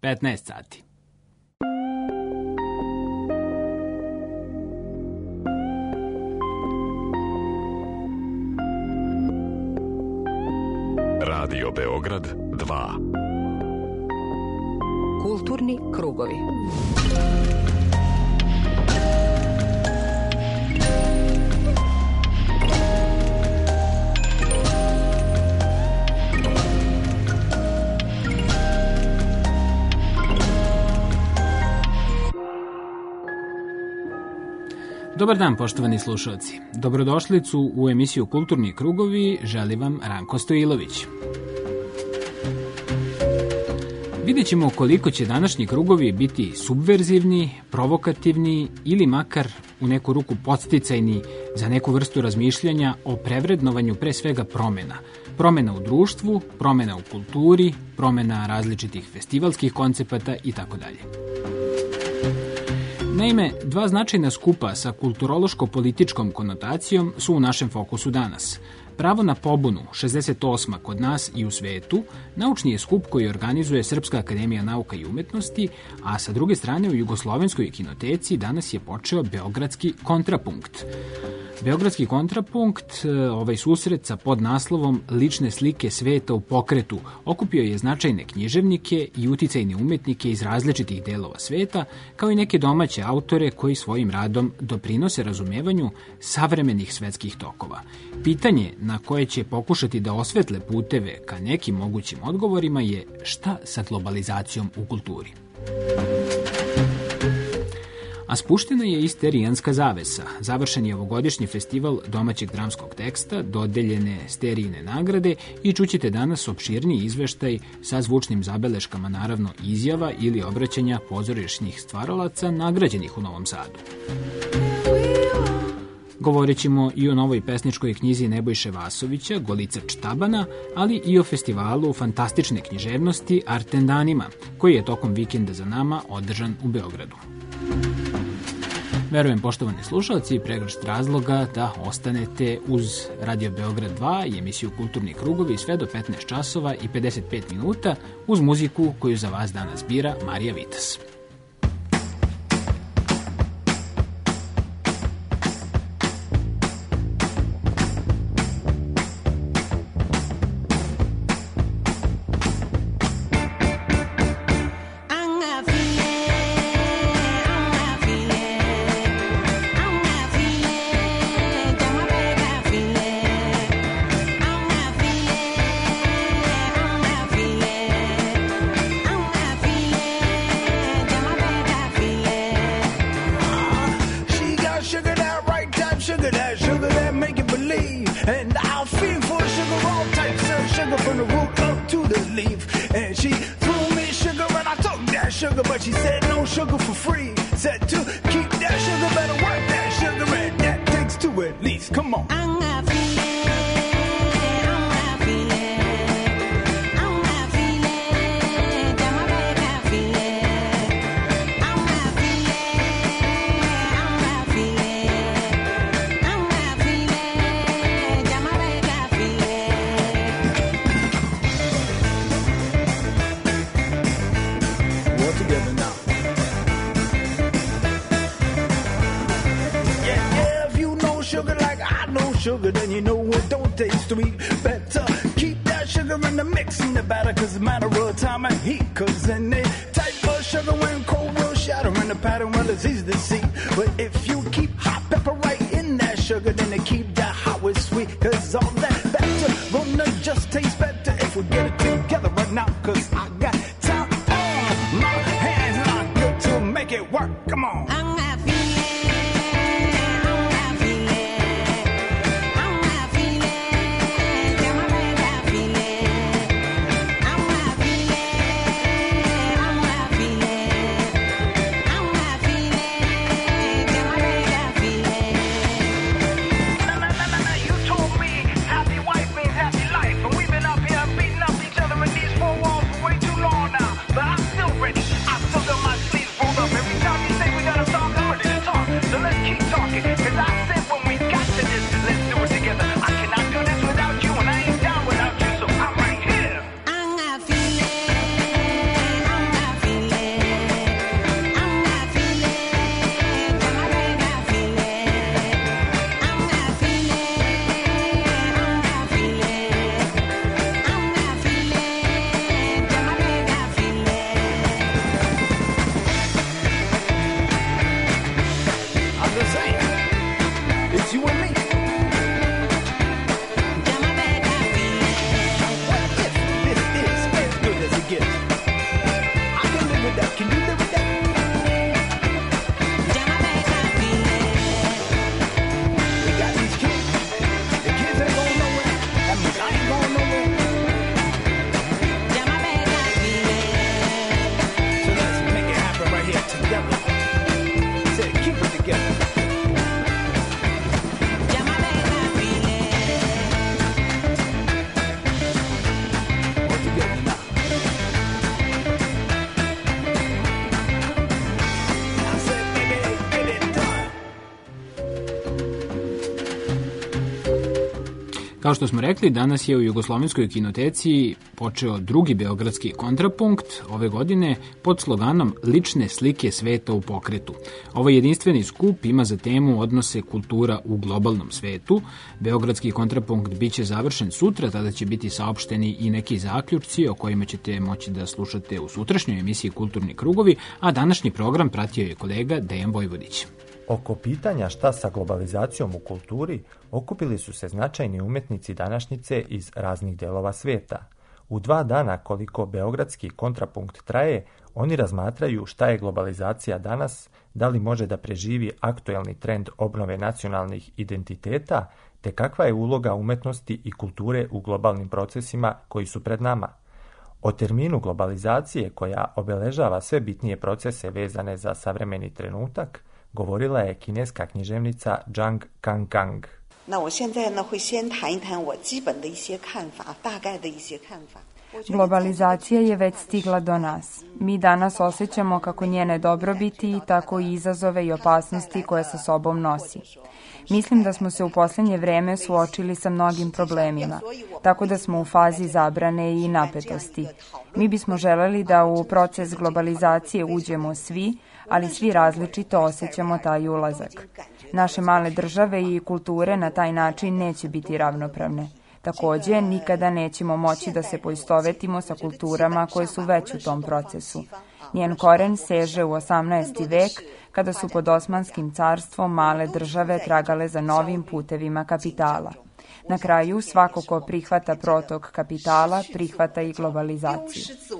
15 sati. Radio Beograd 2. Kulturni krugovi. Dobar dan, poštovani slušalci. Dobrodošlicu u emisiju Kulturni krugovi želi vam Ranko Stojilović. Vidjet ćemo koliko će današnji krugovi biti subverzivni, provokativni ili makar u neku ruku podsticajni za neku vrstu razmišljanja o prevrednovanju pre svega promena. Promena u društvu, promena u kulturi, promena različitih festivalskih koncepata itd. Naime, dva značajna skupa sa kulturološko-političkom konotacijom su u našem fokusu danas. Pravo na pobunu, 68. kod nas i u svetu, naučni je skup koji organizuje Srpska akademija nauka i umetnosti, a sa druge strane u Jugoslovenskoj kinoteci danas je počeo Beogradski kontrapunkt. Beogradski kontrapunkt, ovaj susret sa podnaslovom Lične slike sveta u pokretu, okupio je značajne književnike i uticajne umetnike iz različitih delova sveta, kao i neke domaće autore koji svojim radom doprinose razumevanju savremenih svetskih tokova. Pitanje na koje će pokušati da osvetle puteve ka nekim mogućim odgovorima je šta sa globalizacijom u kulturi. A spuštena je i Sterijanska zavesa. Završen je ovogodišnji festival domaćeg dramskog teksta, dodeljene Sterijine nagrade i čućete danas opširniji izveštaj sa zvučnim zabeleškama, naravno izjava ili obraćanja pozorišnih stvaralaca nagrađenih u Novom Sadu. Govorit ćemo i o novoj pesničkoj knjizi Nebojše Vasovića, Golica Čtabana, ali i o festivalu fantastične književnosti Artendanima, koji je tokom vikenda za nama održan u Beogradu. Verujem, poštovani slušalci, pregršt razloga da ostanete uz Radio Beograd 2 i emisiju Kulturni krugovi sve do 15 časova i 55 minuta uz muziku koju za vas danas bira Marija Vitas. Sugar, then you know it don't taste sweet. Better keep that sugar in the mix in the batter, cause it's a matter of time and heat. Cause any type of sugar when cold will shatter in the pattern, well, it's easy to see. But if you keep hot pepper right in that sugar, then it keep that hot with sweet. Cause all that better gonna just taste better if we get it together right now. Cause I got time on my hands and I'm good to make it work. Come on. But I'm still ready. I still got my sleeves rolled up. Every time you say we gotta start Kao što smo rekli, danas je u Jugoslovenskoj kinoteci počeo drugi beogradski kontrapunkt ove godine pod sloganom Lične slike sveta u pokretu. Ovaj jedinstveni skup ima za temu odnose kultura u globalnom svetu. Beogradski kontrapunkt biće završen sutra, tada će biti saopšteni i neki zaključci o kojima ćete moći da slušate u sutrašnjoj emisiji Kulturni krugovi, a današnji program pratio je kolega Dejan Vojvodić. Oko pitanja šta sa globalizacijom u kulturi okupili su se značajni umetnici današnjice iz raznih delova sveta. U 2 dana koliko beogradski kontrapunkt traje, oni razmatraju šta je globalizacija danas, da li može da preživi aktuelni trend obnove nacionalnih identiteta, te kakva je uloga umetnosti i kulture u globalnim procesima koji su pred nama. O terminu globalizacije koja obeležava sve bitnije procese vezane za savremeni trenutak, govorila je kineska književnica Zhang Kangkang. Globalizacija je već stigla do nas. Mi danas osjećamo kako njene dobrobiti, tako i izazove i opasnosti koje sa sobom nosi. Mislim da smo se u posljednje vreme suočili sa mnogim problemima, tako da smo u fazi zabrane i napetosti. Mi bismo želeli da u proces globalizacije uđemo svi, ali svi različito osjećamo taj ulazak. Naše male države i kulture na taj način neće biti ravnopravne. Takođe, nikada nećemo moći da se poistovetimo sa kulturama koje su već u tom procesu. Njen koren seže u 18. vek, kada su pod Osmanskim carstvom male države tragale za novim putevima kapitala. Na kraju, svako ko prihvata protok kapitala, prihvata i globalizaciju.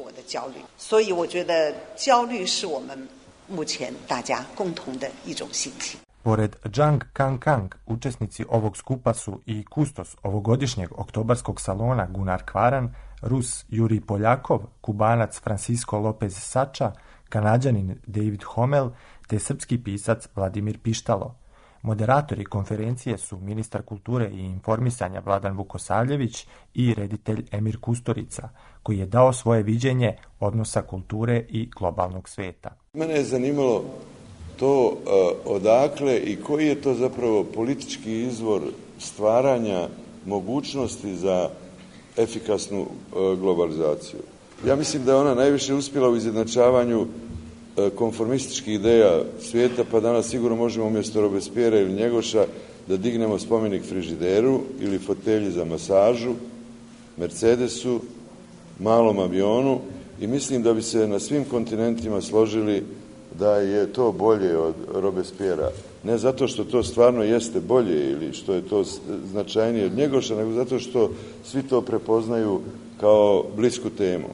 Pored Zhang Kangkang, učesnici ovog skupa su i kustos ovogodišnjeg oktobarskog salona Gunnar Kvaran, Rus Jurij Poljakov, Kubanac Francisco Lopez Sača, Kanađanin David Homel te srpski pisac Vladimir Pištalo. Moderatori konferencije su ministar kulture i informisanja Vladan Vukosavljević i reditelj Emir Kusturica, koji je dao svoje viđenje odnosa kulture i globalnog sveta. Mene je zanimalo to odakle i koji je to zapravo politički izvor stvaranja mogućnosti za efikasnu globalizaciju. Ja mislim da je ona najviše uspjela u izjednačavanju konformističkih ideja svijeta, pa danas sigurno možemo umjesto Robespierra ili Njegoša da dignemo spomenik frižideru ili fotelji za masažu, Mercedesu, malom avionu i mislim da bi se na svim kontinentima složili da je to bolje od Robespierra. Ne zato što to stvarno jeste bolje ili što je to značajnije od Njegoša, nego zato što svi to prepoznaju kao blisku temu.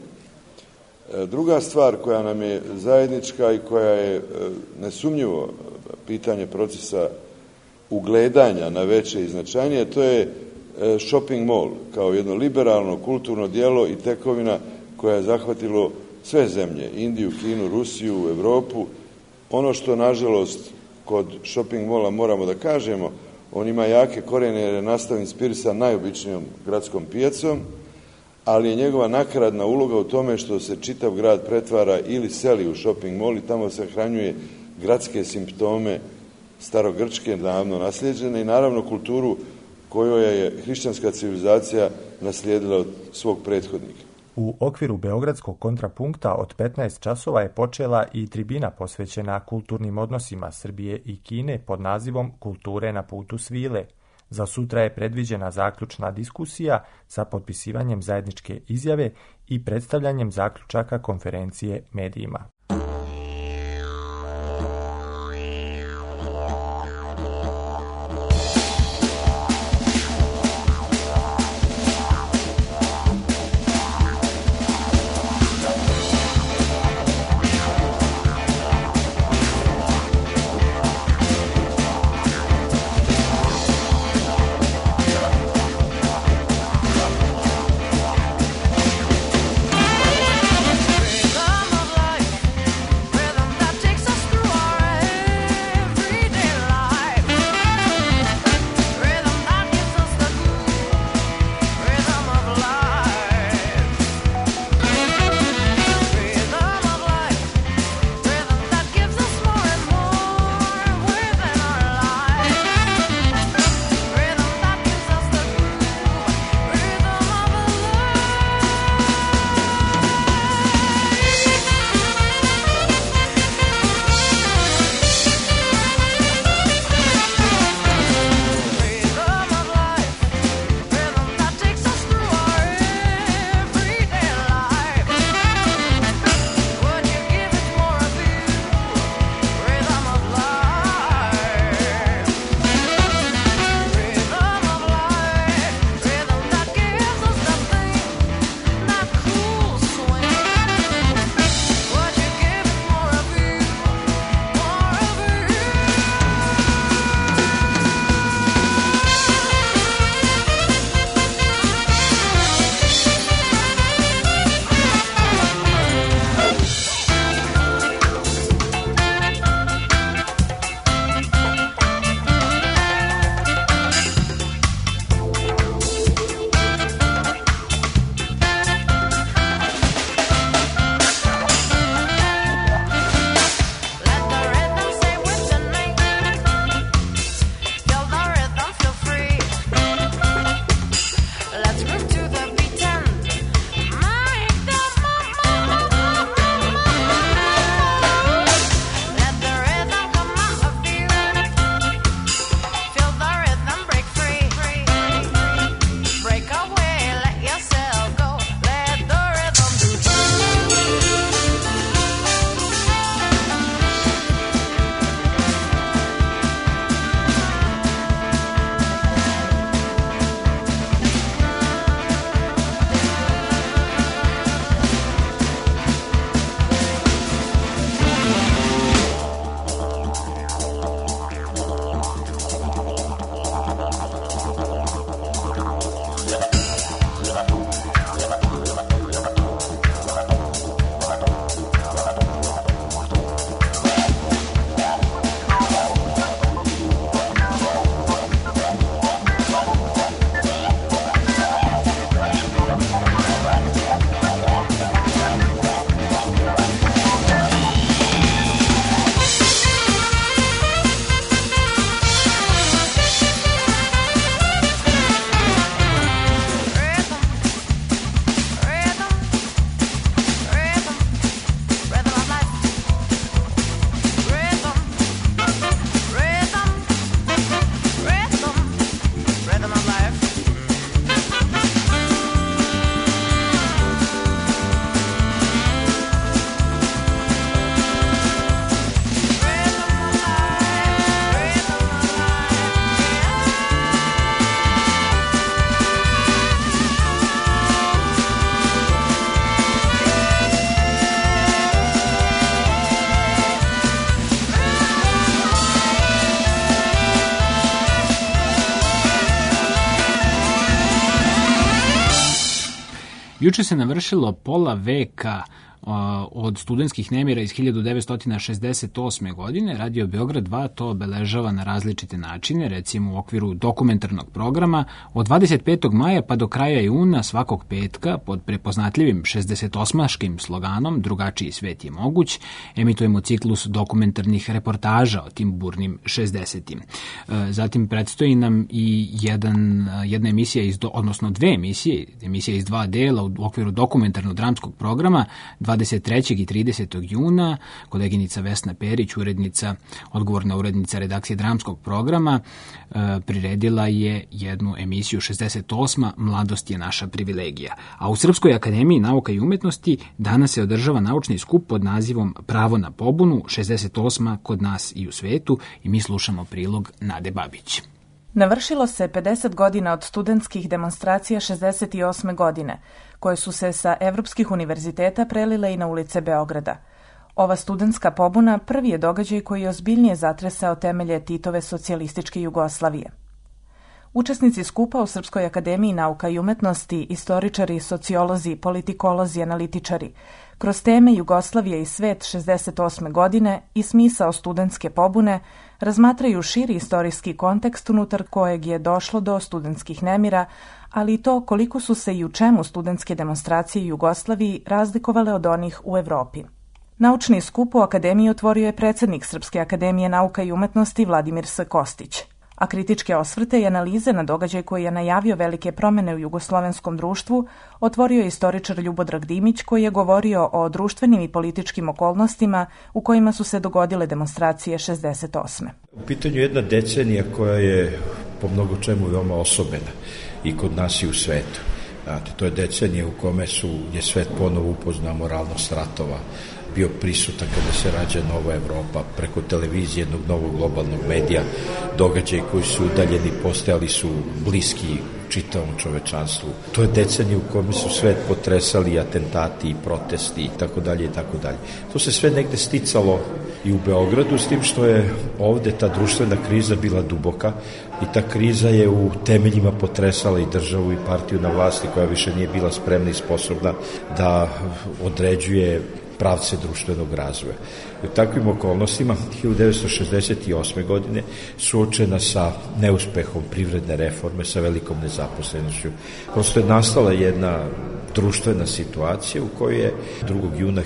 Druga stvar koja nam je zajednička i koja je nesumnjivo pitanje procesa ugledanja na veće i značajnije, to je shopping mall kao jedno liberalno kulturno djelo i tekovina koja je zahvatilo sve zemlje, Indiju, Kinu, Rusiju, Evropu. Ono što, nažalost, kod shopping malla moramo da kažemo, on ima jake korijene jer je nastao inspirisan najobičnijom gradskom pijacom, ali je njegova nakaradna uloga u tome što se čitav grad pretvara ili seli u shopping mall i tamo se hranjuje gradske simptome starogrčke, davno naslijeđene i naravno kulturu kojoj je hrišćanska civilizacija naslijedila od svog prethodnika. U okviru beogradskog kontrapunkta od 15 časova je počela i tribina posvećena kulturnim odnosima Srbije i Kine pod nazivom Kulture na putu svile. Za sutra je predviđena zaključna diskusija sa potpisivanjem zajedničke izjave i predstavljanjem zaključaka konferencije medijima. Juče se navršilo pola veka od studentskih nemira iz 1968. godine. Radio Beograd 2 to obeležava na različite načine, recimo u okviru dokumentarnog programa. Od 25. maja pa do kraja juna svakog petka pod prepoznatljivim 68-škim sloganom Drugačiji svet je moguć, emitujemo ciklus dokumentarnih reportaža o tim burnim 60-im. Zatim predstoji nam i jedna emisija, odnosno dve emisije, emisija iz dva dela u okviru dokumentarno-dramskog programa 23. i 30. juna. Koleginica Vesna Perić, odgovorna urednica redakcije dramskog programa, priredila je jednu emisiju 68. Mladost je naša privilegija. A u Srpskoj akademiji nauka i umetnosti danas se održava naučni skup pod nazivom Pravo na pobunu, 68. kod nas i u svetu, i mi slušamo prilog Nade Babić. Navršilo se 50 godina od studentskih demonstracija 68. godine, koje su se sa evropskih univerziteta prelile i na ulice Beograda. Ova studentska pobuna prvi je događaj koji je ozbiljnije zatresao temelje Titove socijalističke Jugoslavije. Učesnici skupa u Srpskoj akademiji nauka i umetnosti, istoričari, sociolozi, politikolozi, analitičari, kroz teme Jugoslavije i svet 68. godine i smisao studentske pobune razmatraju širi istorijski kontekst unutar kojeg je došlo do studentskih nemira, ali i to koliko su se i u čemu studentske demonstracije u Jugoslaviji razlikovale od onih u Evropi. Naučni skup u akademiji otvorio je predsjednik Srpske akademije nauka i umetnosti Vladimir S. Kostić, a kritičke osvrte i analize na događaj koji je najavio velike promene u jugoslovenskom društvu otvorio je istoričar Ljubodrag Dimić, koji je govorio o društvenim i političkim okolnostima u kojima su se dogodile demonstracije 68. U pitanju je jedna decenija koja je po mnogo čemu veoma osobena i kod nas i u svetu. To je decenija u kome je svet ponovo upoznao moralnost ratova, bio prisutan kada se rađa nova Evropa, preko televizije jednog novog globalnog medija, događaji koji su udaljeni postajali su bliski čitavom čovečanstvu. To je decenija u kome su svet potresali atentati i protesti i tako dalje i tako dalje. To se sve negde sticalo i u Beogradu, s tim što je ovde ta društvena kriza bila duboka i ta kriza je u temeljima potresala i državu i partiju na vlasti koja više nije bila spremna i sposobna da određuje pravce društvenog razvoja. I u takvim okolnostima 1968. godine suočena sa neuspehom privredne reforme, sa velikom nezaposlenošću. Prosto je nastala jedna društvena situacija u kojoj je 2. juna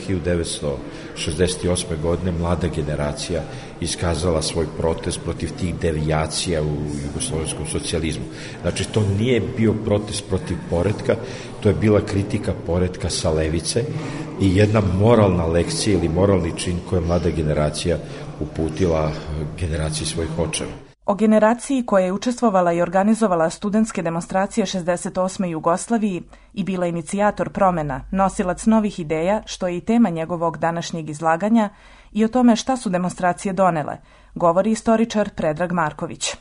1968. godine mlada generacija iskazala svoj protest protiv tih devijacija u jugoslovenskom socijalizmu. Znači, to nije bio protest protiv poretka, to je bila kritika poretka sa levice i jedna moralna lekcija ili moralni čin koje je mlada generacija uputila generaciji svojih očeva. O generaciji koja je učestvovala i organizovala studentske demonstracije 68. Jugoslaviji i bila inicijator promena, nosilac novih ideja, što je i tema njegovog današnjeg izlaganja, i o tome šta su demonstracije donele, govori istoričar Predrag Marković.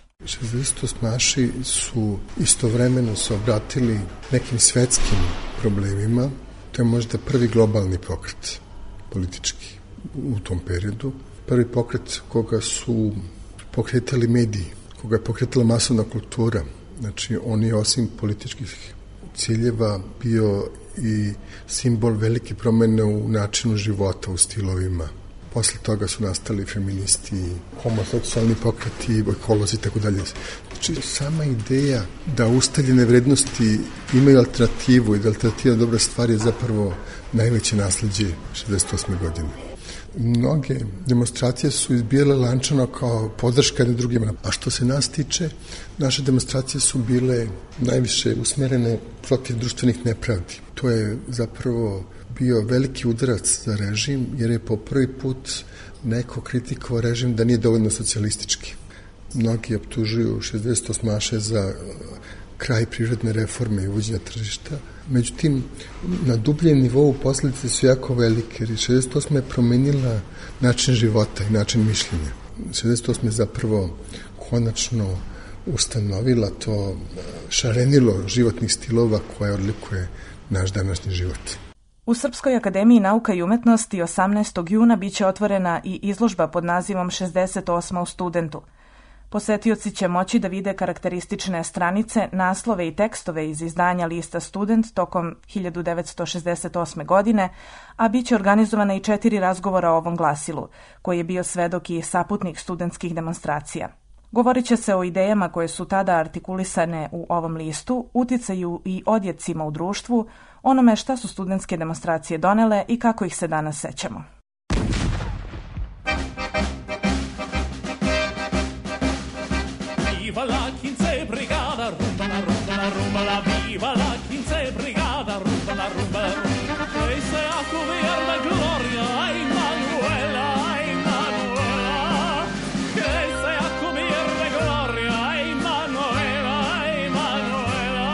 68-aši su istovremeno se obratili nekim svetskim problemima. To je možda prvi globalni pokret politički u tom periodu. Prvi pokret koga su pokretali mediji, koga je pokretala masovna kultura. Znači, on je osim političkih ciljeva bio i simbol velike promene u načinu života, u stilovima. Posle toga su nastali feministi, homoseksualni pokreti, ekolozi i tako dalje. Znači, sama ideja da ustaljene vrednosti imaju alternativu i da alternativa dobra stvar je zapravo najveće nasleđe 68. godine. Mnoge demonstracije su izbijale lančano kao podrška jednim drugima. A što se nas tiče, naše demonstracije su bile najviše usmerene protiv društvenih nepravdi. To je zapravo bio veliki udarac za režim, jer je po prvi put neko kritikovao režim da nije dovoljno socijalistički. Mnogi optužuju 68-aše za kraj privredne reforme i uvođenja tržišta. Međutim, na dubljem nivou posljedice su jako velike, jer 68 je promenila način života i način mišljenja. 68 je zapravo konačno ustanovila to šarenilo životnih stilova koje odlikuje naš današnji život. U Srpskoj akademiji nauka i umetnosti 18. juna biće otvorena i izložba pod nazivom 68. u studentu. Posetioci će moći da vide karakteristične stranice, naslove i tekstove iz izdanja lista Student tokom 1968. godine, a bit će organizovana i 4 razgovora o ovom glasilu, koji je bio svedok i saputnik studentskih demonstracija. Govorit će se o idejama koje su tada artikulisane u ovom listu, uticaju i odjecima u društvu, onome šta su studentske demonstracije donele i kako ih se danas sećamo. Viva la quince brigada, rumba la rumba la rumba la, viva la quince brigada, rumba la rumba la rumba. E se a cubierta gloria, ay Manuela, ay Manuela. Que se a cubierta gloria, ay Manuela, ay Manuela.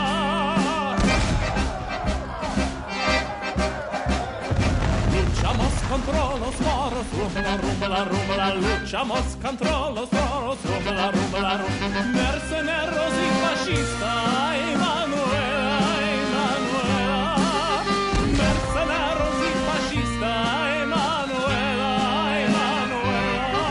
Luchamos contra los moros, rumba la rumba la rumba la, luchamos contra los moros, rumba la rumba la rumba. Mercenarios y fascistas, ay Manuela, ay Manuela. Mercenarios y fascistas, ay Manuela, ay Manuela.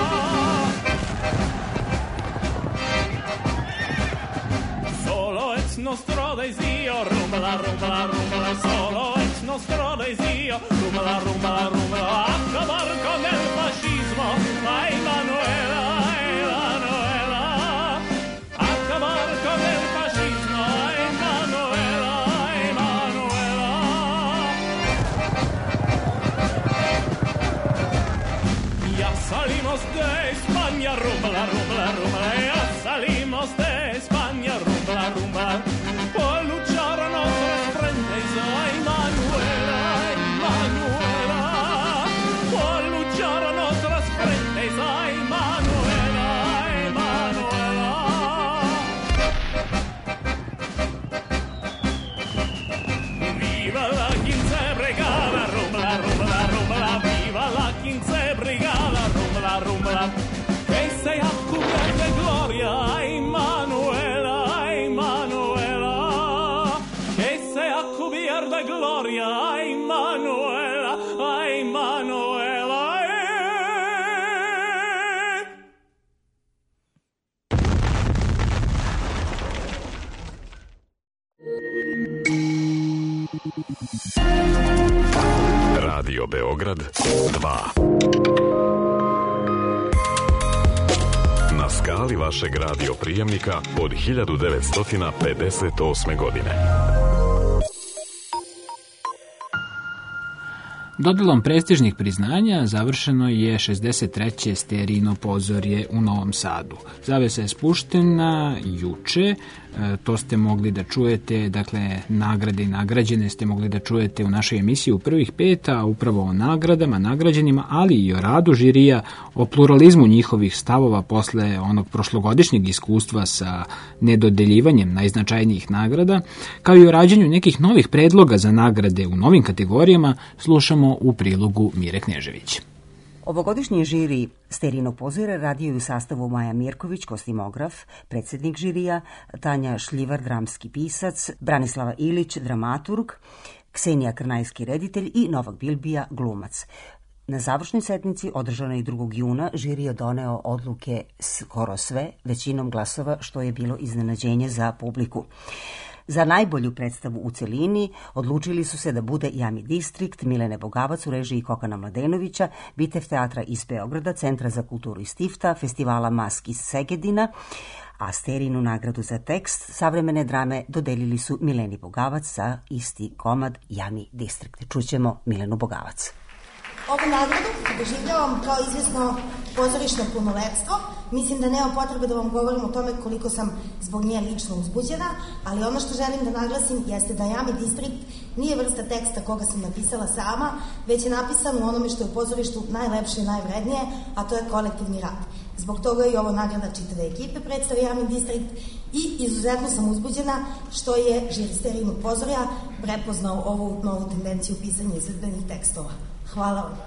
Solo es nostro desio, rumba la rumba la rumba la, solo es nostro desio, rumba la rumba la rumba la, acabar con el fascismo, ay Manuela, ay Manuela. Acabar con el fascismo, ay Manuela, ay Manuela. Ya salimos de España, rumba la rumba la rumba, ya salimos de España, rumba la rumba, por luchar a nuestros frentes, ay Manuela, ay Manuela, por luchar a nuestros frentes, ay Manuela, ay Manuela. Viva la quince brigada, rumba la rumba la rumba la, viva la quince brigada, rumba la rumba la, que sea cubierta de gloria, ay Manuela, ay Manuela, que sea cubierta de gloria, ay Manuela, ay Manuela. Radio Beograd 2. Na skali vašeg radio prijemnika od 1958. godine. Dodelom prestižnih priznanja završeno je 63. Sterino pozorje u Novom Sadu. Zavesa je spuštena juče, to ste mogli da čujete, dakle nagrade i nagrađene ste mogli da čujete u našoj emisiji u prvih 5, a upravo o nagradama, nagrađenima, ali i o radu žirija, o pluralizmu njihovih stavova posle onog prošlogodišnjeg iskustva sa nedodeljivanjem najznačajnijih nagrada, kao i o rađenju nekih novih predloga za nagrade u novim kategorijama, slušamo u prilogu Mire Knežević. Ovogodišnji žiri Sterinog pozora radio je u sastavu Maja Mirković, kostimograf, predsjednik žirija, Tanja Šljivar, dramski pisac, Branislava Ilić, dramaturg, Ksenija Krnajski, reditelj i Novak Bilbija, glumac. Na završnoj sednici, održanoj 2. juna, žiri je doneo odluke skoro sve, većinom glasova, što je bilo iznenađenje za publiku. Za najbolju predstavu u celini odlučili su se da bude Jami Distrikt Milene Bogavac u režiji Kokana Mladenovića, Bitev teatra iz Beograda, Centra za kulturu iz Tifta, Festivala Mask iz Segedina, a Sterinu nagradu za tekst savremene drame dodelili su Mileni Bogavac za isti komad Jami Distrikt. Čućemo Milenu Bogavac. Ovu nagradu doživljavam kao izvjesno pozorišno punoletstvo. Mislim da nema potrebe da vam govorim o tome koliko sam zbog nje lično uzbuđena, ali ono što želim da naglasim jeste da Jami Distrikt nije vrsta teksta koga sam napisala sama, već je napisan u onome što je u pozorištu najlepše i najvrednije, a to je kolektivni rad. Zbog toga je i ovo nagrada čitave ekipe predstave Jami Distrikt i izuzetno sam uzbuđena što je žiri Sterinog pozorja prepoznao ovu novu tendenciju pisanja izvedbenih tekstova. Hvala vam.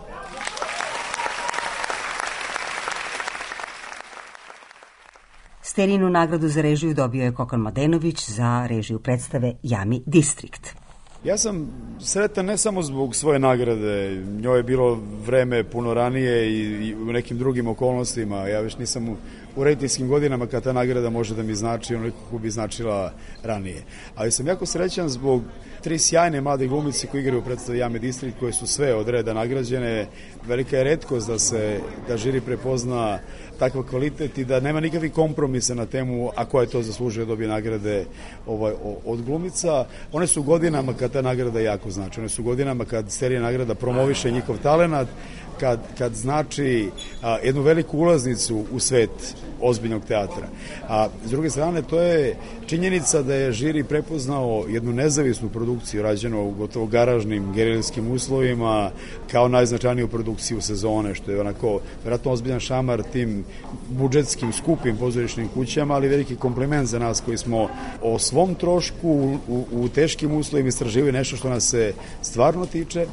Sterinu nagradu za režiju dobio je Kokan Mladenović za režiju predstave Jami Distrikt. Ja sam sretan ne samo zbog svoje nagrade, njoj je bilo vreme puno ranije i u nekim drugim okolnostima, ja već nisam u rejtinskim godinama kad ta nagrada može da mi znači onoliko kako bi značila ranije. Ali sam jako srećan zbog 3 sjajne mlade glumice koji igraju u predstavi Jami Distrikt, koje su sve od reda nagrađene. Velika je retkost da žiri prepozna takav kvalitet i da nema nikakvih kompromisa na temu a ko je to zaslužio dobije nagrade od glumica. One su godinama kad ta nagrada jako znači. One su godinama kad serija nagrada promoviše njihov talenat, kad znači jednu veliku ulaznicu u svet ozbiljnog teatra. A s druge strane, to je činjenica da je žiri prepoznao jednu nezavisnu produkciju rađenu u gotovo garažnim, gerilskim uslovima kao najznačajniju produkciju sezone, što je onako vjerojatno ozbiljan šamar tim budžetskim, skupim pozorišnim kućama, ali veliki kompliment za nas koji smo o svom trošku u teškim uslovima istraživali nešto što nas se stvarno tiče.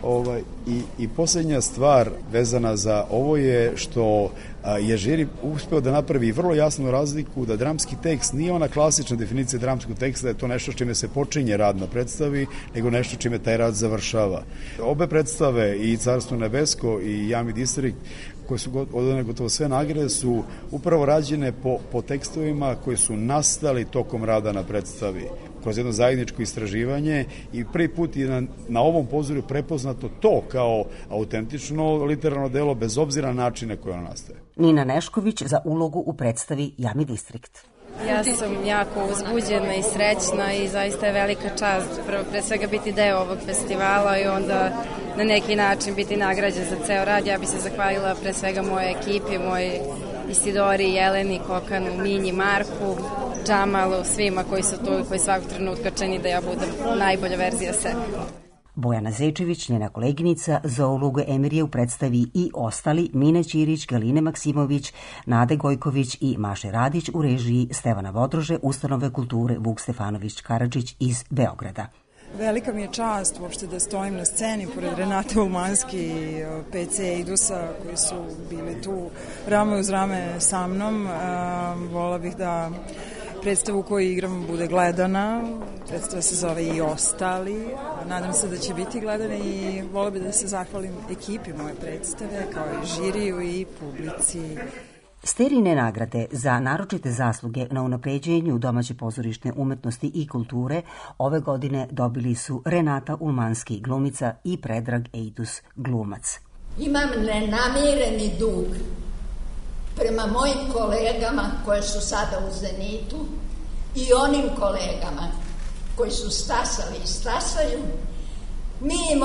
I posljednja stvar vezana za ovo je što je žiri uspeo da napravi vrlo jasnu razliku da dramski tekst nije ona klasična definicija dramskog teksta, da je to nešto čime se počinje rad na predstavi, nego nešto čime taj rad završava. Obe predstave, i Carstvo nebesko i Jami Distrikt, koje su odane gotovo sve nagrade, su upravo rađene po tekstovima koji su nastali tokom rada na predstavi, kroz jedno zajedničko istraživanje, i prvi put je na ovom pozorju prepoznato to kao autentično literarno delo bez obzira na način na koji ono nastaje. Nina Nešković za ulogu u predstavi Jami Distrikt. Ja sam jako uzbuđena i srećna i zaista je velika čast pre svega biti deo ovog festivala i onda na neki način biti nagrađen za ceo rad. Ja bih se zahvalila pre svega moje ekipi, moje Isidori, Jeleni, Kokanu, Minji, Marku, Džamalu, svima koji su tu i koji svakog trenutka čini da ja budem najbolja verzija sebe. Bojana Zečević, njena koleginica, za ulogu Emirije u predstavi I ostali, Mine Ćirić, Galine Maksimović, Nade Gojković i Maše Radić u režiji Stevana Vodrože, Ustanove kulture Vuk Stefanović Karadžić iz Beograda. Velika mi je čast uopšte da stojim na sceni pored Renate Ulmanski i PC Eidusa koji su bili tu rame uz rame sa mnom. Volila bih da predstavu koju igram bude gledana. Predstava se zove I ostali. Nadam se da će biti gledana i volila bih da se zahvalim ekipi moje predstave, kao i žiriju i publici. Sterine nagrade za naročite zasluge na unapređenju domaće pozorišne umetnosti i kulture ove godine dobili su Renata Ulmanski, glumica, i Predrag Eidus, glumac. Imam nenamireni dug prema mojim kolegama koje su sada u Zenitu i onim kolegama koji su stasali i stasaju. Mi im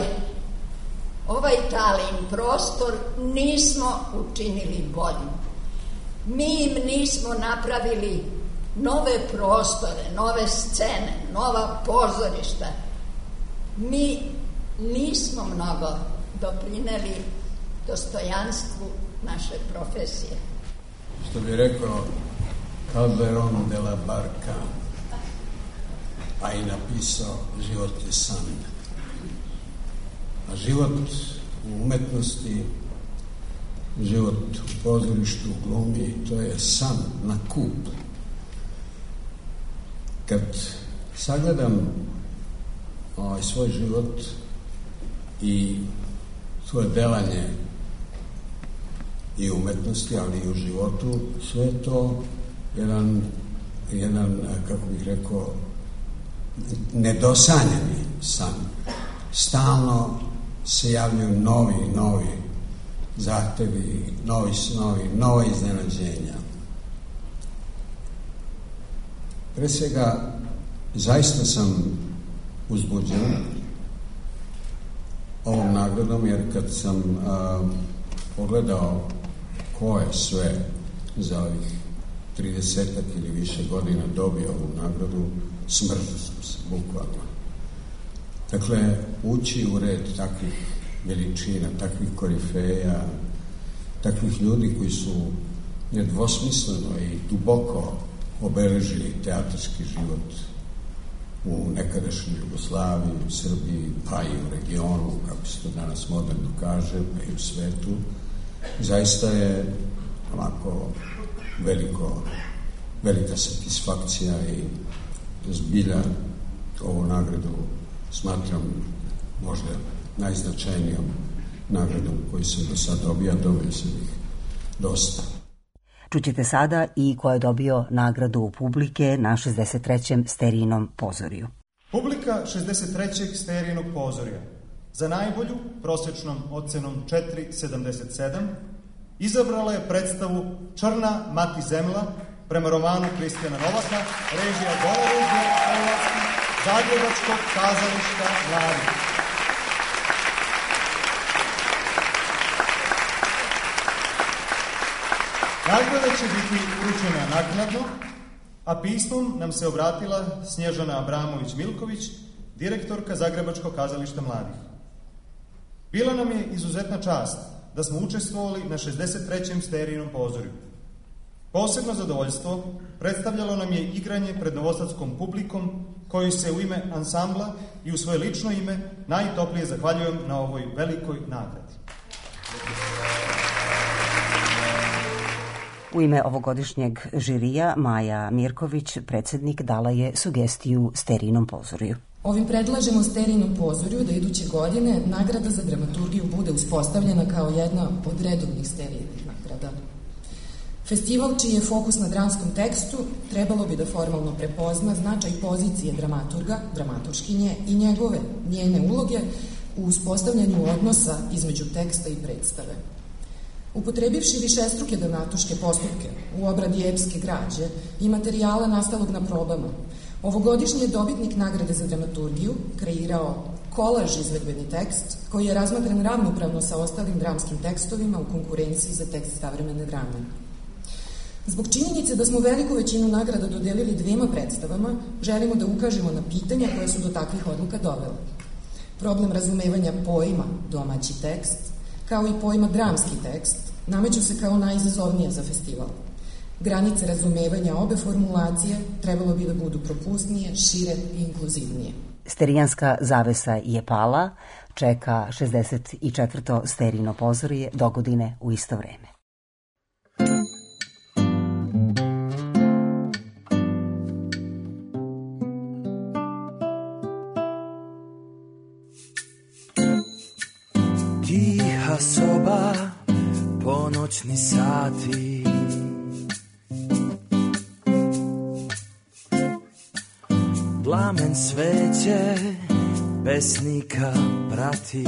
ovaj Talin prostor nismo učinili boljim. Mi im nismo napravili nove prostore, nove scene, nova pozorišta. Mi nismo mnogo doprineli dostojanstvu naše profesije. Što bi rekao Calderón de la Barca, a i napisao život je san. A život u umetnosti, život u pozorištu, u glumi, to je san na kup. Kad sagledam svoj život i svoje delanje i umetnosti, ali i u životu, sve je to jedan, kako bih rekao, nedosanjeni san. Stalno se javljaju novi zahtevi, novi snovi, nova iznenađenja. Pre svega, zaista sam uzbuđen ovom nagradom, jer kad sam pogledao ko je sve za ovih 30-ak ili više godina dobio ovu nagradu, smrzao sam se, bukvalno. Dakle, ući u red takvih veličina, takvih korifeja, takvih ljudi koji su nedvosmisleno i duboko obeležili teatarski život u nekadašnjoj Jugoslaviji, u Srbiji, pa i u regionu, kako se to danas moderno kaže, pa i u svetu. Zaista je ovako velika satisfakcija i zbilja ovu nagradu smatram možda najznačajnijom nagradom koju sam do sad dobio, dobio sam ih dosta. Čućete sada i ko je dobio nagradu publike na 63. Sterijinom pozoriju. Publika 63. Sterijinog pozorija za najbolju prosječnom ocenom 4,77 izabrala je predstavu Črna mati zemla prema romanu Kristijana Novaka, režija Goran Hrvatski, Zagrebačkog kazališta mladih. Nagrada će biti uručena naknadno, a pismom nam se obratila Snježana Abramović-Milković, direktorka Zagrebačkog kazališta mladih. Bila nam je izuzetna čast da smo učestvovali na 63. Sterijinom pozorju. Posebno zadovoljstvo predstavljalo nam je igranje pred novosadskom publikom, koji se u ime ansambla i u svoje lično ime najtoplije zahvaljujem na ovoj velikoj nagradi. U ime ovogodišnjeg žirija Maja Mirković, predsednik, dala je sugestiju Sterijinom pozoriju. Ovim predlažemo Sterijinom pozoriju da iduće godine nagrada za dramaturgiju bude uspostavljena kao jedna od redovnih Sterijinih nagrada. Festival čiji je fokus na dramskom tekstu trebalo bi da formalno prepozna značaj pozicije dramaturga, dramaturškinje i njene uloge u uspostavljanju odnosa između teksta i predstave. Upotrebivši višestruke dramaturške postupke u obradi epske građe i materijala nastalog na probama, ovogodišnji je dobitnik nagrade za dramaturgiju kreirao kolaž izvedbeni tekst koji je razmatran ravnopravno sa ostalim dramskim tekstovima u konkurenciji za tekst savremene drame. Zbog činjenice da smo veliku većinu nagrada dodelili dvema predstavama, želimo da ukažemo na pitanja koje su do takvih odluka dovele. Problem razumevanja pojma domaći tekst, kao i pojma dramski tekst, nameću se kao najizazovnije za festival. Granice razumevanja obe formulacije trebalo bi da budu propusnije, šire i inkluzivnije. Sterijanska zavesa je pala, čeka 64. Sterijino pozorije dogodine u isto vreme. Tiha soba, ponoćni sati, plamen sveće pesnika prati.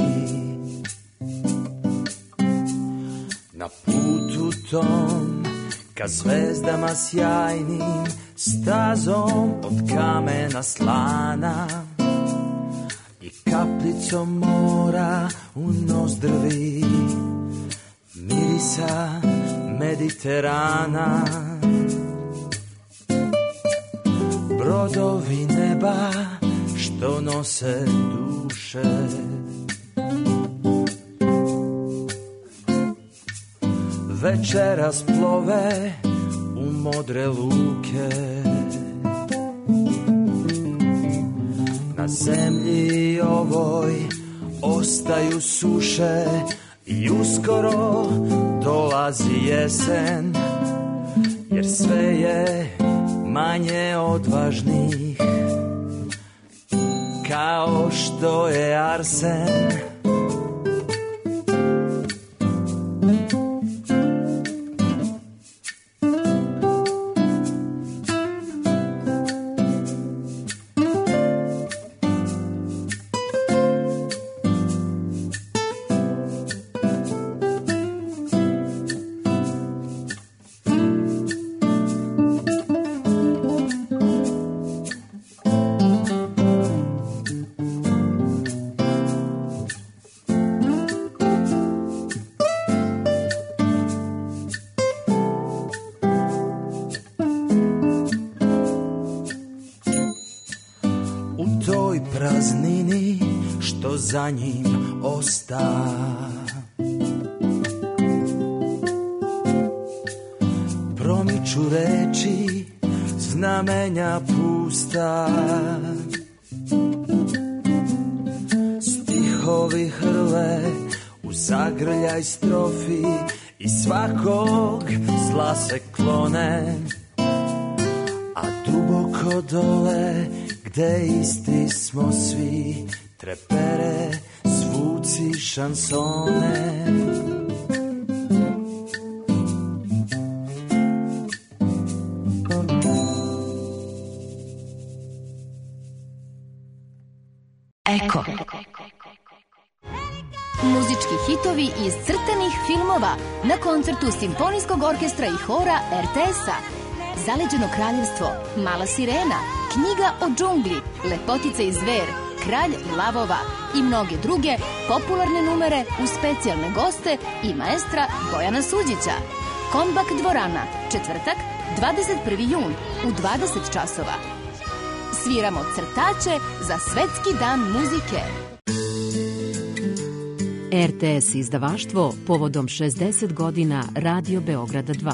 Na putu tom ka zvezdama sjajnim, stazom od kamena slana i kaplicom mora u nozdrvi, mirisa Mediterana. Brodovi neba što nose duše, večeras plove u modre luke. Na zemlji ovoj ostaju suše i uskoro dolazi jesen, jer sve je manje odvažnih, kao što je arsen. Praznini što za njim osta, promiču reči znamenja pusta, stihovi hrle u zagrljaj strofi i svakog zla se klone, a duboko dole gde isti smo svi, trepere, zvuci šansone. Eko. Muzički hitovi iz crtanih filmova na koncertu Simfonijskog orkestra i hora RTS-a. Zaleđeno kraljevstvo, Mala sirena, Knjiga o džungli, Lepotica i zver, Kralj lavova i mnoge druge popularne numere uz specijalne goste i maestra Bojana Suđića. Kombak dvorana, četvrtak, 21. jun u 20 časova. Sviramo crtače za Svetski dan muzike. RTS izdavaštvo povodom 60 godina Radio Beograda 2.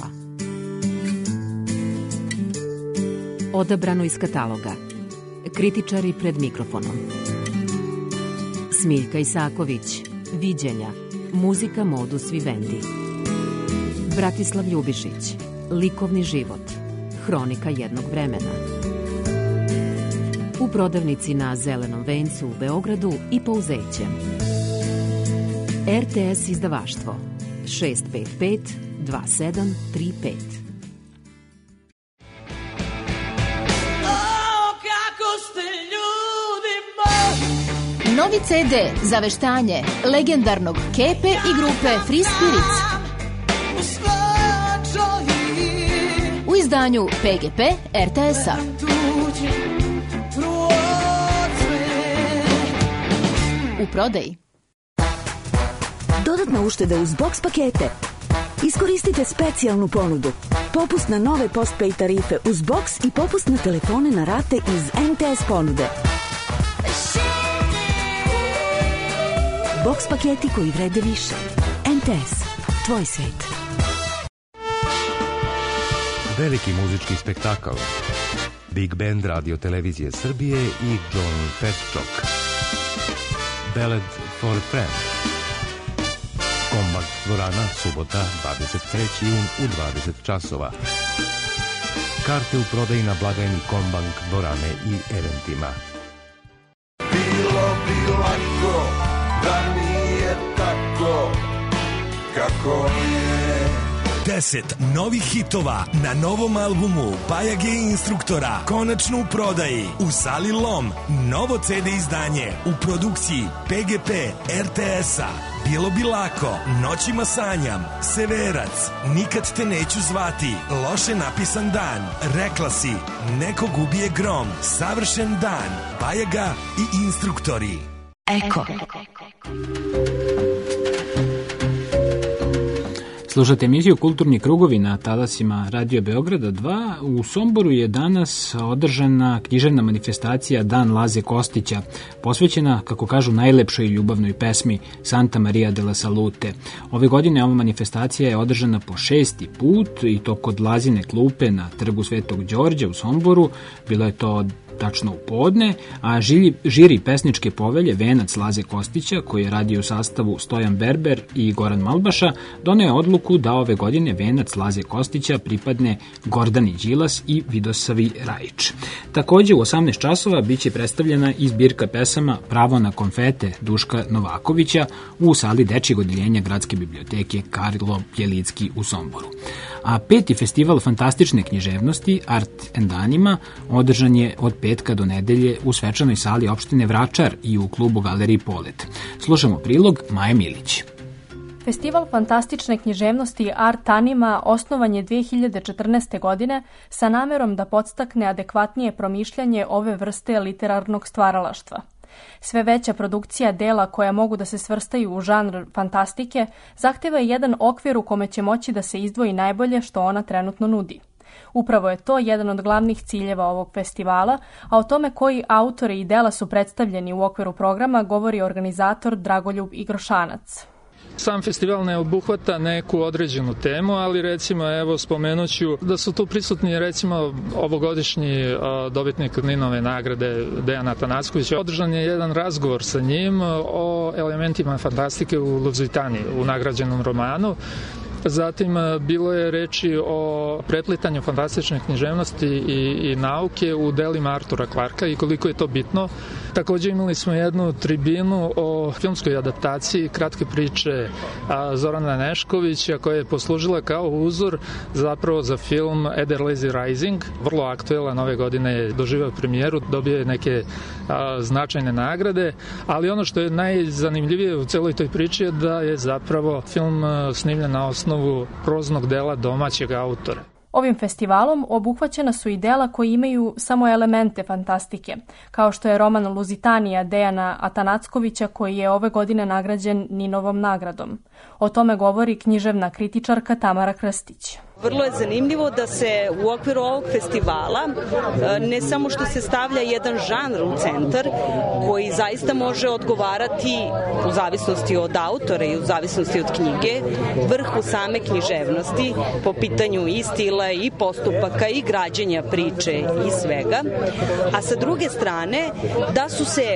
Odabrano iz kataloga. Kritičari pred mikrofonom. Smiljka Isaković, Viđenja, Muzika modus vivendi. Bratislav Ljubišić, Likovni život, Hronika jednog vremena. U prodavnici na Zelenom vencu u Beogradu i Pouzećem. RTS izdavaštvo 655 2735. Novi CD za veštanje legendarnog Kepe i grupe Free Spirits. U izdanju PGP RTS-a. U prodaji. Dodatna ušteda uz box pakete. Iskoristite specijalnu ponudu. Popust na nove postpay tarife uz box i popust na telefone na rate iz MTS ponude. Box paketi koji vrede više. MTS. Tvoj svet. Veliki muzički spektakl. Big Band Radio Televizije Srbije i John Petchok. Ballad for a Friend. Kombak dvorana, subota, 23. jun u 20 časova. Karte u prodaji na blagajni Kombank dvorane i eventima. Bilo bi lako da nije tako kako je. 10 novih hitova na novom albumu Bajage instruktora konačno u prodaji u sali Lom. Novo CD izdanje u produkciji PGP RTS-a. Bilo bi lako, Noćima sanjam, Severac, Nikad te neću zvati, Loše napisan dan, Rekla si, Nekog ubije grom, Savršen dan, Bajaga i instruktori. Eko. Slušate emisiju Kulturni krugovi na talasima Radio Beograda 2. U Somboru je danas održana književna manifestacija Dan Laze Kostića, posvećena, kako kažu, najlepšoj ljubavnoj pesmi Santa Maria de la Salute. Ove godine ova manifestacija je održana po 6. put i to kod Lazine klupe na Trgu Svetog Đorđa u Somboru. Bilo je to tačno u podne, a žiri pesničke povelje Venac Laze Kostića, koji je radio u sastavu Stojan Berber i Goran Malbaša, doneo je odluku da ove godine Venac Laze Kostića pripadne Gordani Đilas i Vidosavi Rajić. Takođe u 18 časova biće predstavljena i zbirka pesama Pravo na konfete Duška Novakovića u sali dečijeg odeljenja Gradske biblioteke Karlo Bjelicki u Somboru. A 5. festival fantastične književnosti Art and Anima održan je od petka do nedelje u svečanoj sali opštine Vračar i u klubu Galeriji Polet. Slušamo prilog Maje Milić. Festival fantastične književnosti Art Anima osnovan je 2014. godine sa namerom da podstakne adekvatnije promišljanje ove vrste literarnog stvaralaštva. Sve veća produkcija dela koja mogu da se svrstaju u žanr fantastike zahteva jedan okvir u kome će moći da se izdvoji najbolje što ona trenutno nudi. Upravo je to jedan od glavnih ciljeva ovog festivala, a o tome koji autori i dela su predstavljeni u okviru programa govori organizator Dragoljub Igrošanac. Sam festival ne obuhvata neku određenu temu, ali recimo evo spomenuću da su tu prisutni recimo ovogodišnji dobitnik Ninove nagrade Dejan Atanacković. Održan je jedan razgovor sa njim o elementima fantastike u Luzitaniji, u nagrađenom romanu. Zatim bilo je reči o preplitanju fantastične književnosti i nauke u delima Artura Clarka i koliko je to bitno. Takođe imali smo jednu tribinu o filmskoj adaptaciji kratke priče Zorana Neškovića koja je poslužila kao uzor zapravo za film Ederlezi Rising. Vrlo aktuelan, ove godine je doživeo premijeru, dobio je neke značajne nagrade, ali ono što je najzanimljivije u celoj toj priči je da je zapravo film snimljen na osnovu proznog dela domaćeg autora. Ovim festivalom obuhvaćena su i dela koji imaju samo elemente fantastike, kao što je roman Luzitanija Dejana Atanackovića koji je ove godine nagrađen Ninovom nagradom. O tome govori književna kritičarka Tamara Krstić. Vrlo je zanimljivo da se u okviru ovog festivala ne samo što se stavlja jedan žanr u centar koji zaista može odgovarati u zavisnosti od autora i u zavisnosti od knjige vrhu same književnosti po pitanju i stila i postupaka i građenja priče i svega, a sa druge strane da su se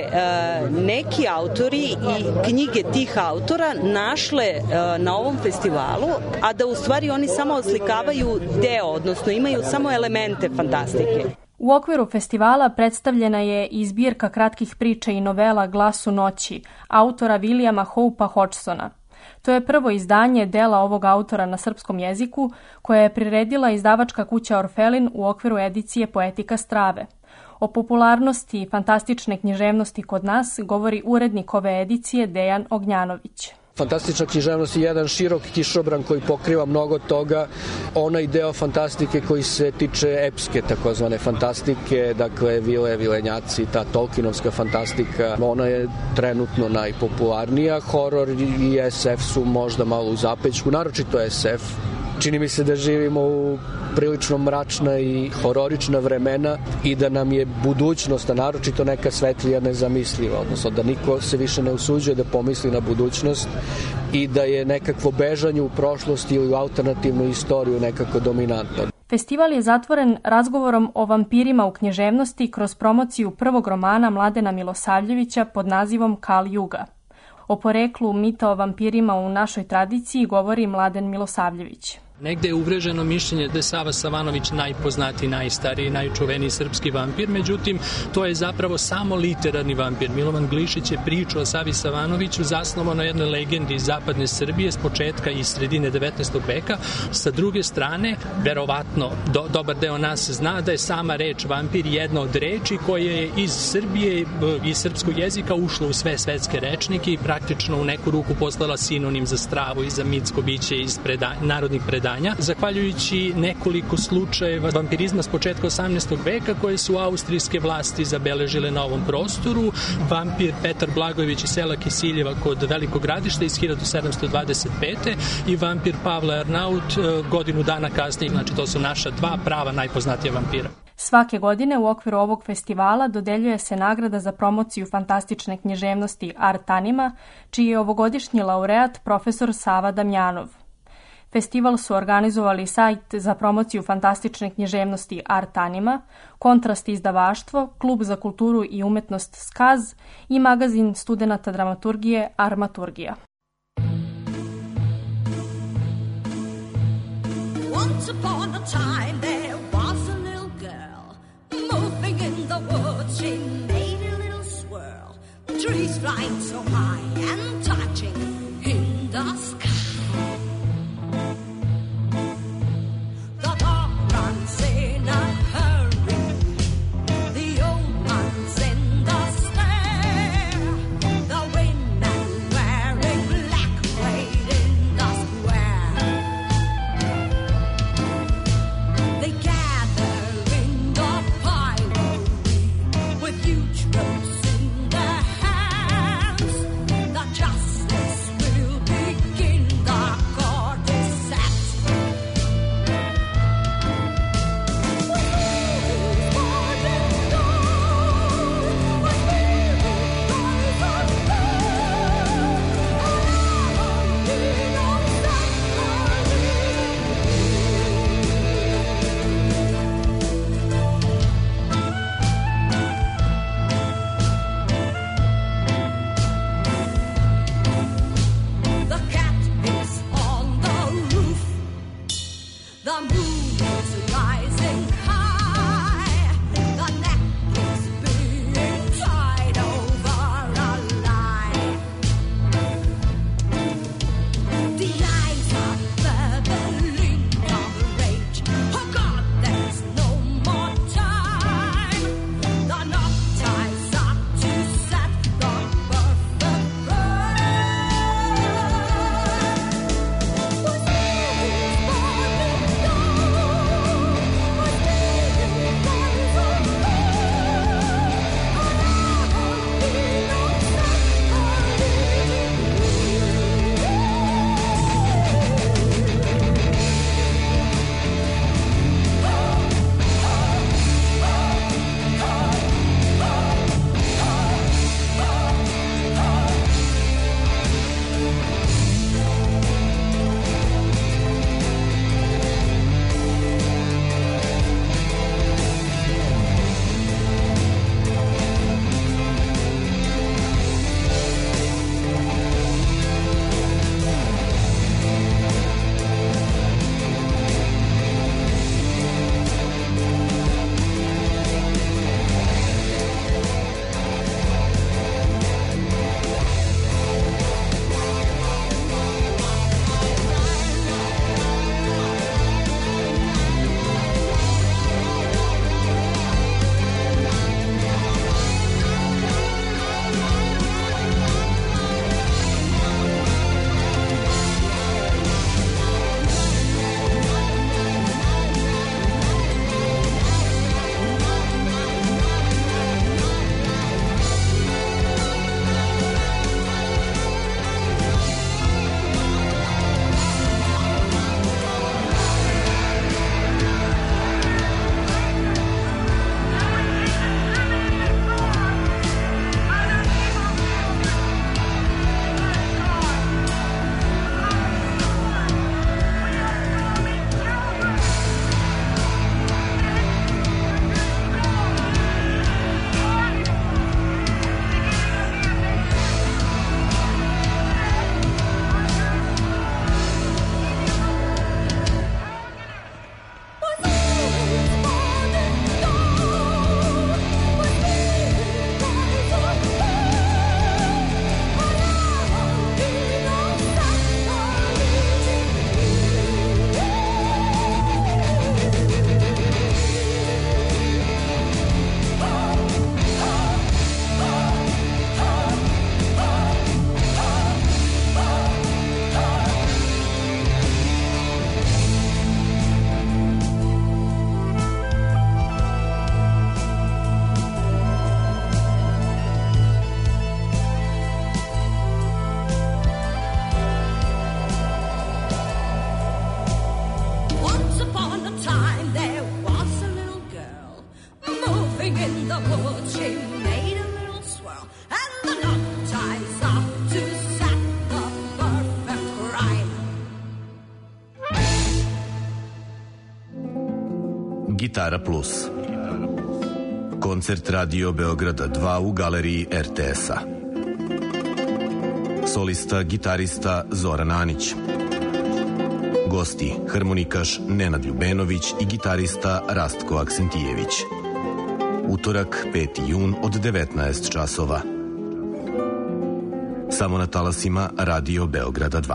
neki autori i knjige tih autora našle na ovom festivalu, a da u stvari oni samo oslikavaju deo, odnosno imaju samo elemente fantastike. U okviru festivala predstavljena je i zbirka kratkih priča i novela Glas u noći, autora Williama Hopea Hodgsona. To je prvo izdanje dela ovog autora na srpskom jeziku, koje je priredila izdavačka kuća Orfelin u okviru edicije Poetika strave. O popularnosti fantastične književnosti kod nas govori urednik ove edicije Dejan Ognjanović. Fantastična književnost je jedan širok kišobran koji pokriva mnogo toga. Onaj deo fantastike koji se tiče epske, takozvane fantastike, dakle vile, vilenjaci, ta Tolkienovska fantastika, ona je trenutno najpopularnija. Horor i SF su možda malo u zapećku, naročito SF. Čini mi se da živimo u prilično mračna i hororična vremena i da nam je budućnost, a naročito neka svetlija, nezamisliva. Odnosno da niko se više ne usuđuje da pomisli na budućnost i da je nekakvo bežanje u prošlosti ili u alternativnu istoriju nekako dominantno. Festival je zatvoren razgovorom o vampirima u književnosti kroz promociju prvog romana Mladena Milosavljevića pod nazivom Kal Juga. O poreklu mita o vampirima u našoj tradiciji govori Mladen Milosavljević. Negde je uvreženo mišljenje da je Sava Savanović najpoznatiji, najstariji, najčuveniji srpski vampir, međutim, to je zapravo samo literarni vampir. Milovan Glišić je priču o Savi Savanoviću zasnovao na jednoj legendi iz zapadne Srbije s početka i sredine 19. veka. Sa druge strane, verovatno, dobar deo nas zna da je sama reč vampir jedna od reči koja je iz Srbije i srpskog jezika ušla u sve svetske rečnike i praktično u neku ruku postala sinonim za stravu i za mitsko biće iz narodnih predanja. Zahvaljujući nekoliko slučajeva vampirizma s početka 18. veka koje su austrijske vlasti zabeležile na ovom prostoru, vampir Petar Blagojević iz sela Kisiljeva kod Velikog Gradišta iz 1725. i vampir Pavle Arnaut godinu dana kasnije, znači to su naša dva prava najpoznatija vampira. Svake godine u okviru ovog festivala dodeljuje se nagrada za promociju fantastične književnosti Art Anima, čiji je ovogodišnji laureat profesor Sava Damjanov. Festival su organizovali sajt za promociju fantastične književnosti Art Anima, Kontrast izdavaštvo, Klub za kulturu i umetnost Skaz i magazin studenata dramaturgije Armaturgija. Once upon a time there was a little girl moving in the woods, she made a little swirl, trees flying so high and touching in the sky. They Gitara Plus. Koncert Radio Beograda 2 u galeriji RTS-a. Solista, gitarista Zoran Anić. Gosti, harmonikaš Nenad Ljubenović i gitarista Rastko Aksentijević. Utorak, 5. jun od 19 časova. Samo na talasima Radio Beograda 2.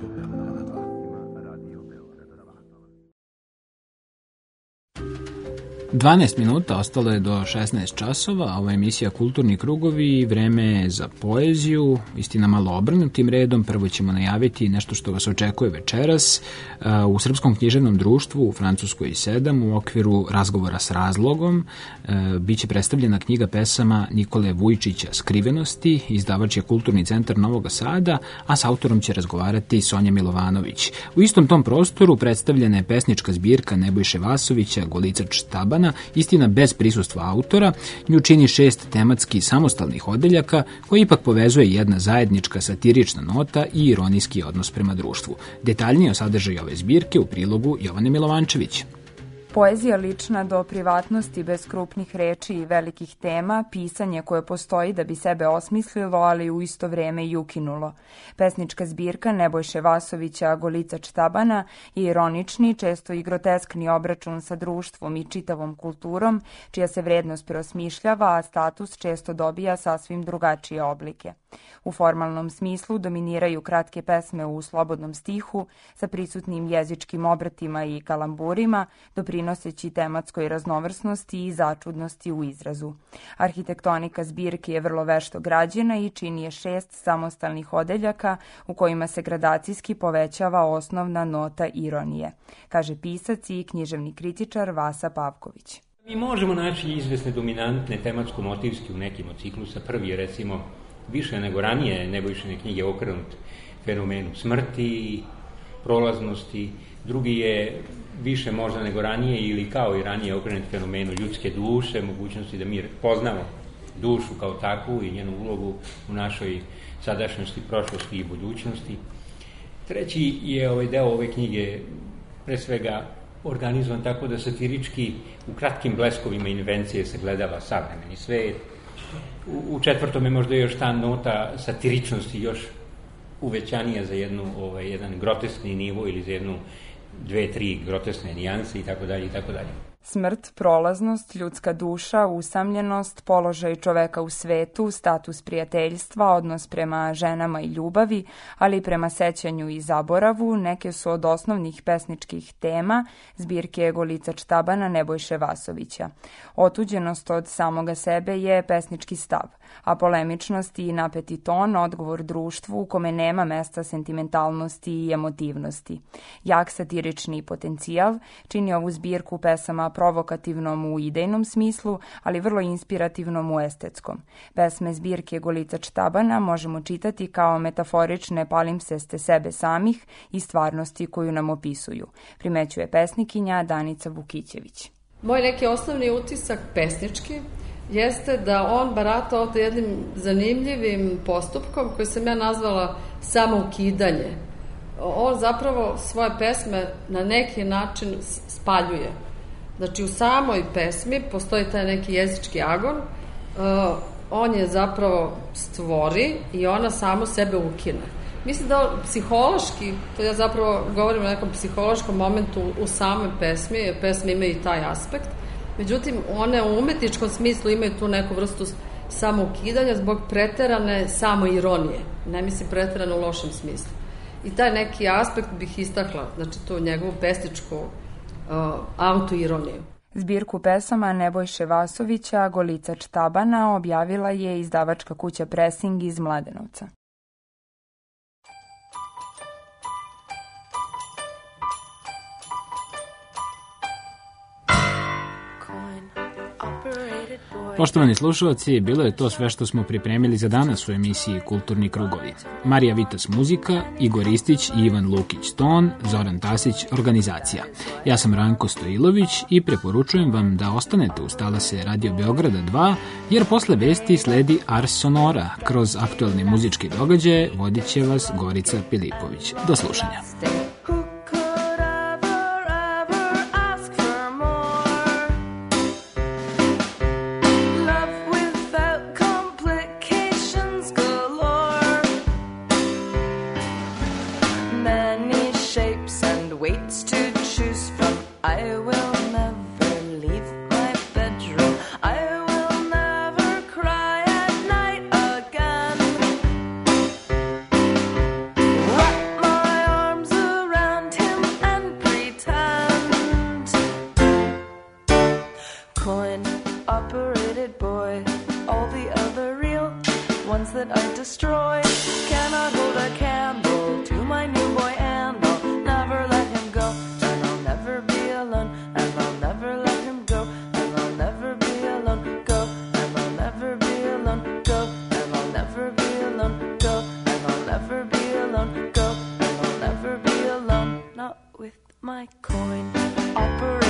12 minuta, ostalo je do 16 časova, ova emisija Kulturni krugovi, vreme je za poeziju, istina malo obrnutim redom. Prvo ćemo najaviti nešto što vas očekuje večeras. U Srpskom književnom društvu u Francuskoj 7 u okviru razgovora s razlogom biće predstavljena knjiga pesama Nikole Vujčića Skrivenosti, izdavač je Kulturni centar Novog Sada, a s autorom će razgovarati Sonja Milovanović. U istom tom prostoru predstavljena je pesnička zbirka Nebojše Vasovića Golicač Tabana, istina bez prisustva autora. Nju čini 6 tematski samostalnih odeljaka koji ipak povezuje jedna zajednička satirična nota i ironijski odnos prema društvu. Detaljnije o sadržaju ove zbirke u prilogu Jovane Milovančević. Poezija lična do privatnosti, bez krupnih reči i velikih tema, pisanje koje postoji da bi sebe osmislilo, ali u isto vreme i ukinulo. Pesnička zbirka Nebojše Vasovića Golicač Tabana je ironični, često i groteskni obračun sa društvom i čitavom kulturom, čija se vrednost preosmišljava, a status često dobija sasvim drugačije oblike. U formalnom smislu dominiraju kratke pesme u slobodnom stihu sa prisutnim jezičkim obratima i kalamburima, doprinoseći tematskoj raznovrsnosti i začudnosti u izrazu. Arhitektonika zbirke je vrlo vešto građena i čini je 6 samostalnih odeljaka u kojima se gradacijski povećava osnovna nota ironije, kaže pisac i književni kritičar Vasa Pavković. Mi možemo naći izvesne dominantne tematsko-motivski u nekim od ciklusa. Prvi je recimo više nego ranije Nebojšine knjige okrenut fenomenu smrti, prolaznosti. Drugi je više možda nego ranije ili kao i ranije okrenut fenomenu ljudske duše, mogućnosti da mi poznamo dušu kao takvu i njenu ulogu u našoj sadašnjosti, prošlosti i budućnosti. Treći je ovaj deo ove knjige pre svega organizovan tako da satirički u kratkim bleskovima invencije se gledava savremeni svet. U četvrtom je možda još ta nota satiričnosti još uvećanija za jedan groteskni nivo ili za jednu, 2-3 groteskne nijanse i tako dalje i tako dalje. Smrt, prolaznost, ljudska duša, usamljenost, položaj čoveka u svetu, status prijateljstva, odnos prema ženama i ljubavi, ali i prema sećanju i zaboravu, neke su od osnovnih pesničkih tema zbirke Golicač Tabana Nebojše Vasovića. Otuđenost od samoga sebe je pesnički stav, a polemičnost i napeti ton odgovor društvu u kome nema mesta sentimentalnosti i emotivnosti. Jak satirični potencijal čini ovu zbirku pesama provokativnom u idejnom smislu, ali vrlo inspirativnom u estetskom. Pesme zbirke Golicač Tabana možemo čitati kao metaforične palimpseste sebe samih i stvarnosti koju nam opisuju, primećuje pesnikinja Danica Vukićević. Moj neki osnovni utisak pesnički jeste da on barata ovdje jednim zanimljivim postupkom koji sam ja nazvala samoukidanje. On zapravo svoje pesme na neki način spaljuje. Znači u samoj pesmi postoji taj neki jezički agon, on je zapravo stvori i ona samo sebe ukine. Mislim da psihološki, to ja zapravo govorim o nekom psihološkom momentu u samoj pesmi, jer pesme imaju i taj aspekt, međutim one u umetničkom smislu imaju tu neku vrstu samoukidanja zbog preterane samoironije, ne mislim preterano u lošem smislu. I taj neki aspekt bih istakla, znači tu njegovu pesničku autoironiju. Zbirku pesama Nebojše Vasovića Golicač Tabana objavila je izdavačka kuća Pressing iz Mladenovca. Poštovani slušalci, bilo je to sve što smo pripremili za danas u emisiji Kulturni krugovi. Marija Vitas muzika, Igor Istić i Ivan Lukić ton, Zoran Tasić organizacija. Ja sam Ranko Stojilović i preporučujem vam da ostanete uz talase Radio Beograda 2, jer posle vesti sledi Ars Sonora. Kroz aktuelne muzičke događaje vodit će vas Gorica Pilipović. Do slušanja. weights to choose from. I will never leave my bedroom. I will never cry at night again. Wrap my arms around him and pretend. Coin-operated boy, all the other real ones that I destroy cannot hold a candle to my new boy, and I'll never let him go, and I'll never be alone, and I'll never let him go, and I'll never be alone, go, and I'll never be alone, go, and I'll never be alone, go, and I'll never be alone, go, and I'll never be alone, not with my coin operated